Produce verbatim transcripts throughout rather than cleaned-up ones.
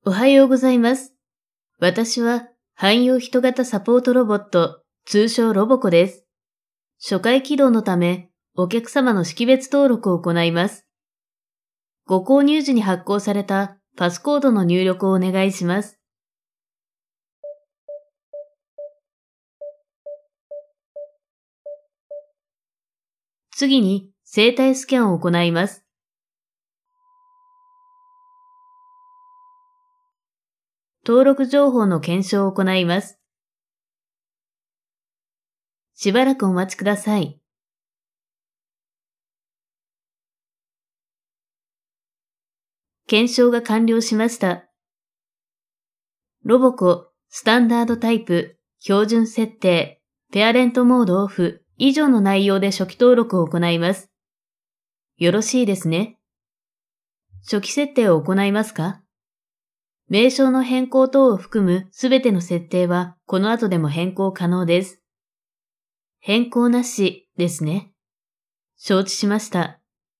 おはようございます。私は汎用人型サポートロボット、通称ロボコです。初回起動のため、お客様の識別登録を行います。ご購入時に発行されたパスコードの入力をお願いします。次に、生体スキャンを行います。登録情報の検証を行います。しばらくお待ちください。検証が完了しました。ロボコ、スタンダードタイプ、標準設定、ペアレントモードオフ、以上の内容で初期登録を行います。よろしいですね。初期設定を行いますか？名称の変更等を含むすべての設定はこの後でも変更可能です。変更なしですね。承知しました。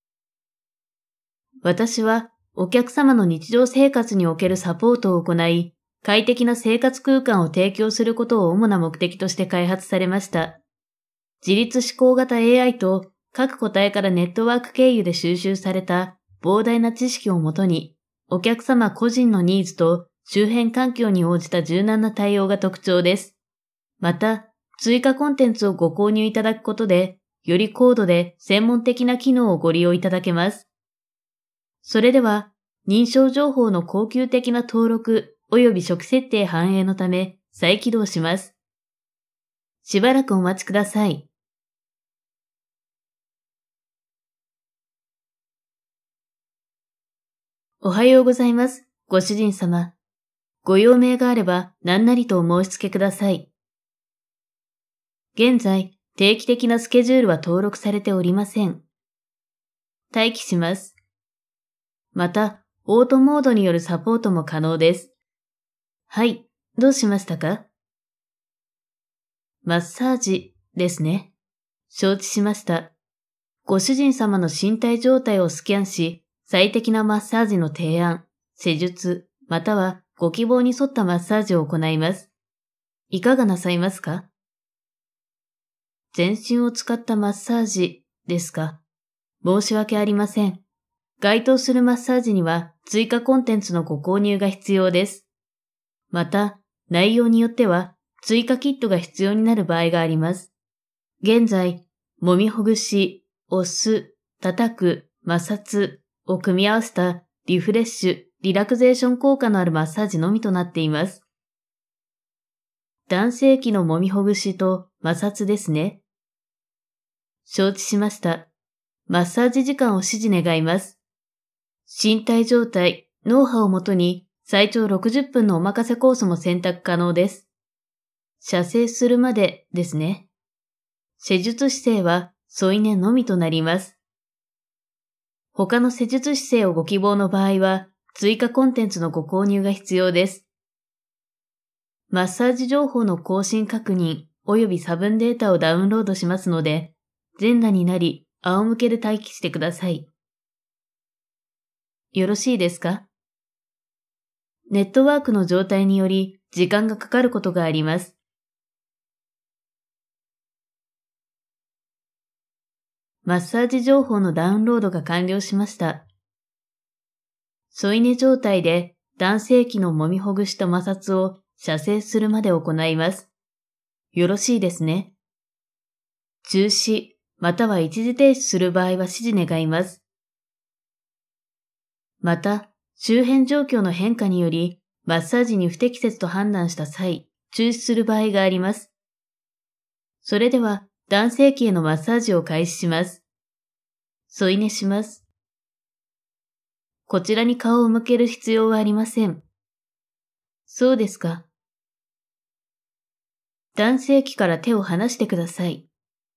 私はお客様の日常生活におけるサポートを行い、快適な生活空間を提供することを主な目的として開発されました。自律思考型 エーアイ と各個体からネットワーク経由で収集された膨大な知識をもとに、お客様個人のニーズと周辺環境に応じた柔軟な対応が特徴です。また、追加コンテンツをご購入いただくことで、より高度で専門的な機能をご利用いただけます。それでは、認証情報の恒久的な登録及び初期設定反映のため再起動します。しばらくお待ちください。おはようございます。ご主人様。ご用命があれば何なりとお申し付けください。現在、定期的なスケジュールは登録されておりません。待機します。また、オートモードによるサポートも可能です。はい、どうしましたか？マッサージですね。承知しました。ご主人様の身体状態をスキャンし、最適なマッサージの提案、施術、またはご希望に沿ったマッサージを行います。いかがなさいますか？全身を使ったマッサージですか？申し訳ありません。該当するマッサージには追加コンテンツのご購入が必要です。また、内容によっては追加キットが必要になる場合があります。現在、揉みほぐし、押す、叩く、摩擦を組み合わせたリフレッシュ、リラクゼーション効果のあるマッサージのみとなっています。男性器の揉みほぐしと摩擦ですね。承知しました。マッサージ時間を指示願います。身体状態、脳波をもとに最長ろくじゅっぷんのお任せコースも選択可能です。射精するまでですね。施術姿勢は添い寝のみとなります。他の施術姿勢をご希望の場合は追加コンテンツのご購入が必要です。マッサージ情報の更新確認及び差分データをダウンロードしますので、全裸になり仰向けで待機してください。よろしいですか？ネットワークの状態により時間がかかることがあります。マッサージ情報のダウンロードが完了しました。添い寝状態で男性器の揉みほぐしと摩擦を射精するまで行います。よろしいですね。中止または一時停止する場合は指示願います。また、周辺状況の変化によりマッサージに不適切と判断した際、中止する場合があります。それでは男性器へのマッサージを開始します。添い寝します。こちらに顔を向ける必要はありません。そうですか。男性器から手を離してください。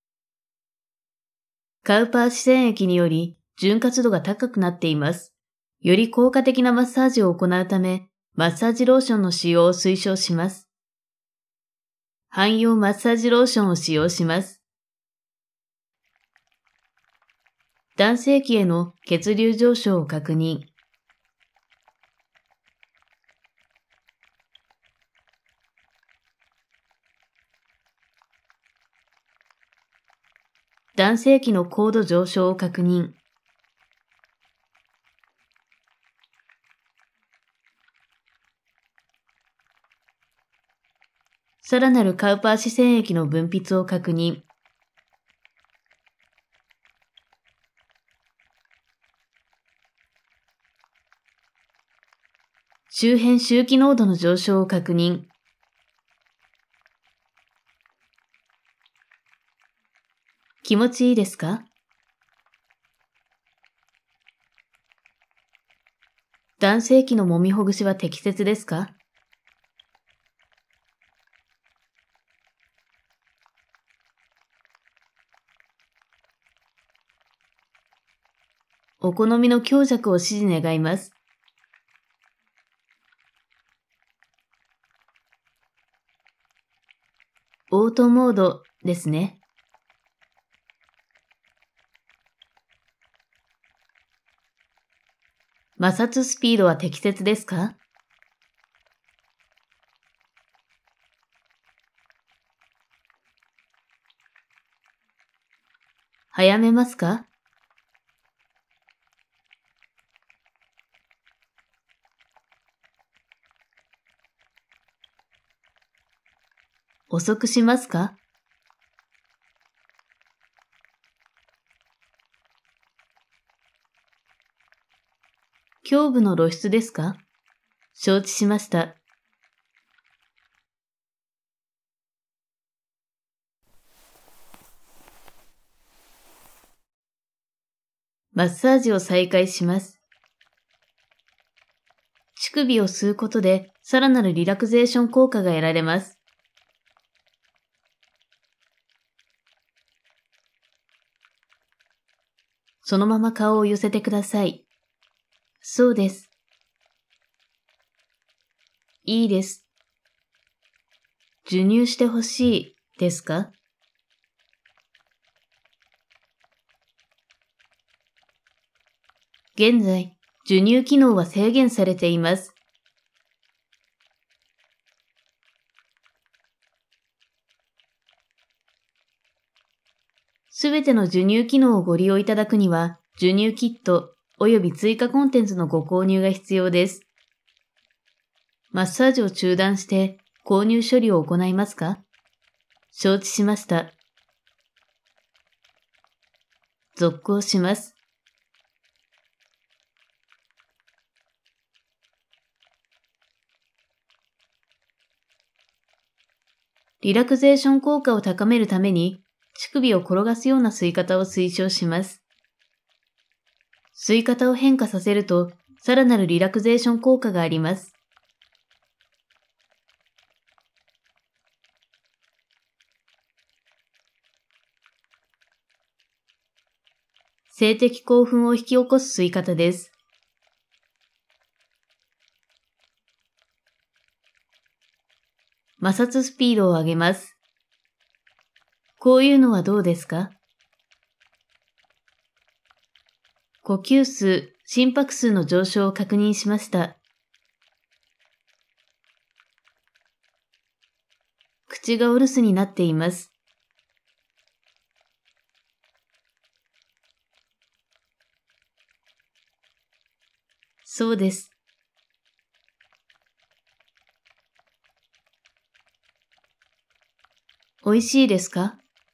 カウパー視線液により潤滑度が高くなっています。より効果的なマッサージを行うため、マッサージローションの使用を推奨します。汎用マッサージローションを使用します。男性器への血流上昇を確認。 男性器の高度上昇を確認。さらなるカウパー視線液の分泌を確認。周辺周期濃度の上昇を確認。気持ちいいですか？男性器の揉みほぐしは適切ですか？お好みの強弱を指示願います。オートモードですね。摩擦スピードは適切ですか？早めますか？遅くしますか？胸部の露出ですか？承知しました。マッサージを再開します。乳首を吸うことでさらなるリラクゼーション効果が得られます。そのまま顔を寄せてください。そうです。いいです。授乳してほしいですか？現在、授乳機能は制限されています。すべての授乳機能をご利用いただくには、授乳キット及び追加コンテンツのご購入が必要です。マッサージを中断して購入処理を行いますか？承知しました。続行します。リラクゼーション効果を高めるために、乳首を転がすような吸い方を推奨します。吸い方を変化させると、さらなるリラクゼーション効果があります。性的興奮を引き起こす吸い方です。摩擦スピードを上げます。こういうのはどうですか？呼吸数、心拍数の上昇を確認しました。口がお留守になっています。そうです。美味しいですか？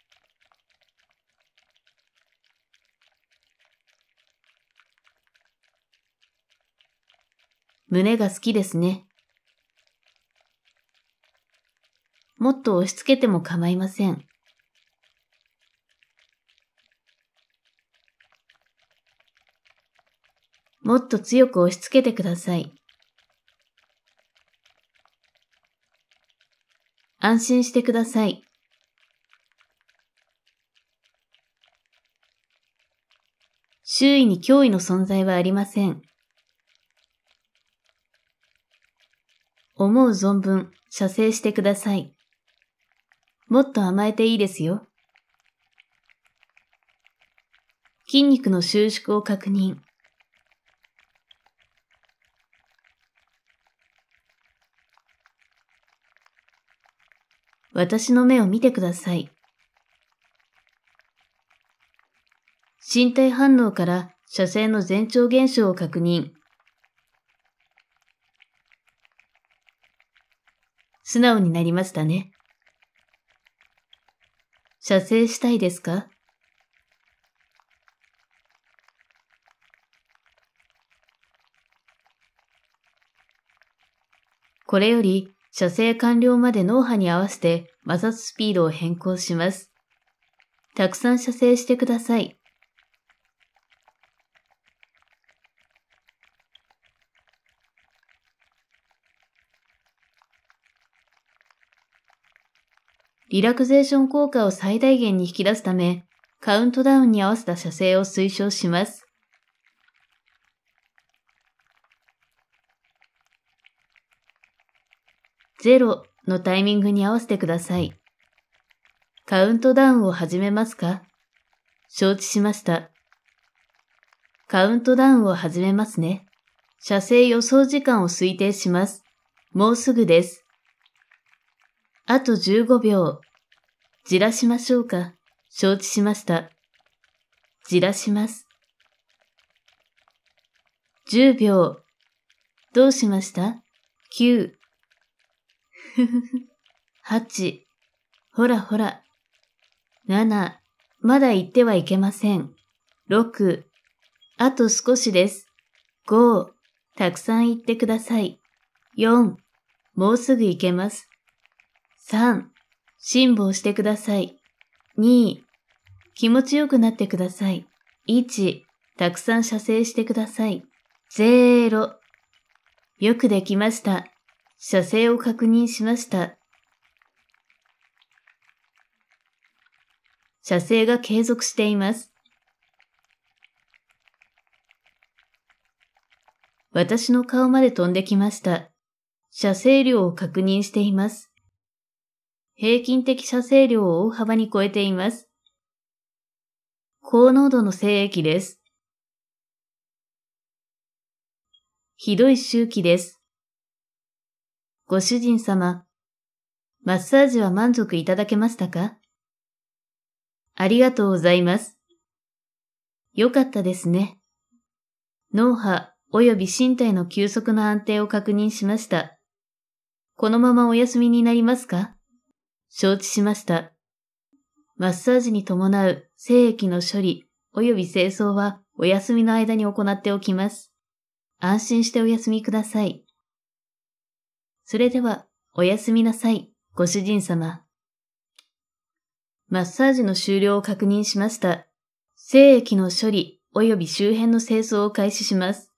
胸が好きですね。もっと押し付けても構いません。もっと強く押し付けてください。安心してください。周囲に脅威の存在はありません。思う存分射精してください。もっと甘えていいですよ。筋肉の収縮を確認。私の目を見てください。 身体反応から射精の前兆現象を確認。素直になりましたね。射精したいですか？これより射精完了まで脳波に合わせて摩擦スピードを変更します。たくさん射精してください。リラクゼーション効果を最大限に引き出すため、カウントダウンに合わせた射精を推奨します。ゼロのタイミングに合わせてください。カウントダウンを始めますか？承知しました。カウントダウンを始めますね。射精予想時間を推定します。もうすぐです。あとじゅうごびょう。じらしましょうか？承知しました。じらします。じゅうびょう。どうしました？きゅう。ふふふ。はち。ほらほら。なな。まだ行ってはいけません。ろく。あと少しです。ご。たくさん行ってください。よん。もうすぐ行けます。さん。辛抱してください。に。気持ちよくなってください。いち。たくさん射精してください。ゼロ。よくできました。射精を確認しました。射精が継続しています。私の顔まで飛んできました。射精量を確認しています。平均的射精量を大幅に超えています。高濃度の精液です。ひどい周期です。ご主人様、マッサージは満足いただけましたか？ありがとうございます。よかったですね。脳波及び身体の休息の安定を確認しました。このままお休みになりますか？承知しました。マッサージに伴う精液の処理及び清掃はお休みの間に行っておきます。安心してお休みください。それでは、おやすみなさい、ご主人様。マッサージの終了を確認しました。精液の処理及び周辺の清掃を開始します。